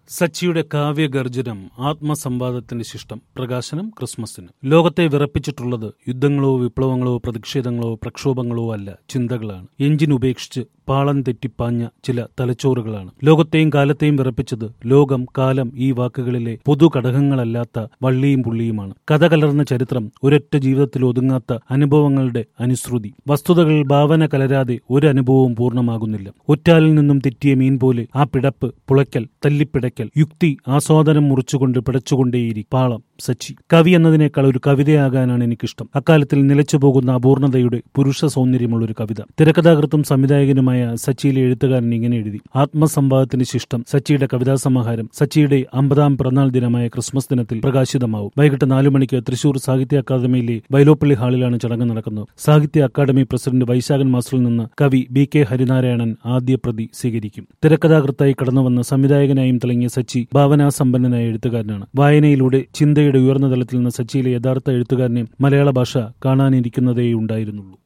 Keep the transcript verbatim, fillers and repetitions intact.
സച്ചിയുടെ കാവ്യഗർജനം ആത്മസംവാദത്തിന്റെ ശിഷ്ടം. പ്രകാശനം ക്രിസ്മസിന്. ലോകത്തെ വിറപ്പിച്ചിട്ടുള്ളത് യുദ്ധങ്ങളോ വിപ്ലവങ്ങളോ പ്രതിഷേധങ്ങളോ പ്രക്ഷോഭങ്ങളോ അല്ല, ചിന്തകളാണ്. എഞ്ചിൻ ഉപേക്ഷിച്ച് പാളം തെറ്റിപ്പാഞ്ഞ ചില തലച്ചോറുകളാണ്. ലോകത്തെയും കാലത്തെയും വിറപ്പിച്ചത് ലോകം, കാലം ഈ വാക്കുകളിലെ പൊതുഘടകങ്ങളല്ലാത്ത വള്ളിയും പുള്ളിയുമാണ്. കഥ കലർന്ന ചരിത്രം, ഒരൊറ്റ ജീവിതത്തിൽ ഒതുങ്ങാത്ത അനുഭവങ്ങളുടെ അനുശ്രുതി. വസ്തുതകൾ ഭാവന കലരാതെ ഒരു അനുഭവവും പൂർണ്ണമാകുന്നില്ല. ഒറ്റാലിൽ നിന്നും തെറ്റിയ മീൻ പോലെ ആ പിടപ്പ്, പുളയ്ക്കൽ, തല്ലിപ്പിടയ്ക്കൽ, യുക്തി, ആസ്വാദനം മുറിച്ചുകൊണ്ട് പിടച്ചുകൊണ്ടേയിരിക്കും. പാളം സച്ചി. കവി എന്നതിനേക്കാൾ ഒരു കവിതയാകാനാണ് എനിക്കിഷ്ടം. അക്കാലത്തിൽ നിലച്ചുപോകുന്ന അപൂർണതയുടെ പുരുഷ സൗന്ദര്യമുള്ളൊരു കവിത. തിരക്കഥാകൃത്തും സംവിധായകനുമായ സച്ചിയിലെ എഴുത്തുകാരൻ ഇങ്ങനെ എഴുതി: ആത്മസംവാദത്തിന് ശിഷ്ടം സച്ചിയുടെ കവിതാ സമാഹാരം സച്ചിയുടെ അമ്പതാം പിറന്നാൾ ദിനമായ ക്രിസ്മസ് ദിനത്തിൽ പ്രകാശിതമാവും. വൈകിട്ട് നാലു മണിക്ക് തൃശൂർ സാഹിത്യ അക്കാദമിയിലെ വൈലോപ്പള്ളി ഹാളിലാണ് ചടങ്ങ് നടക്കുന്നത്. സാഹിത്യ അക്കാദമി പ്രസിഡന്റ് വൈശാഖൻ മാസ്റ്ററിൽ നിന്ന് കവി ബി കെ ഹരിനാരായണൻ ആദ്യ പ്രതി സ്വീകരിക്കും. തിരക്കഥാകൃത്തായി കടന്നുവന്ന സംവിധായകനായും തിളങ്ങിയ സച്ചി ഭാവനാസമ്പന്നനായ എഴുത്തുകാരനാണ്. വായനയിലൂടെ ചിന്തയുടെ ഉയർന്ന തലത്തിൽ നിന്ന് സച്ചിയിലെ യഥാർത്ഥ എഴുത്തുകാരനെ മലയാള ഭാഷ കാണാനിരിക്കുന്നതേയുണ്ടായിരുന്നുള്ളൂ.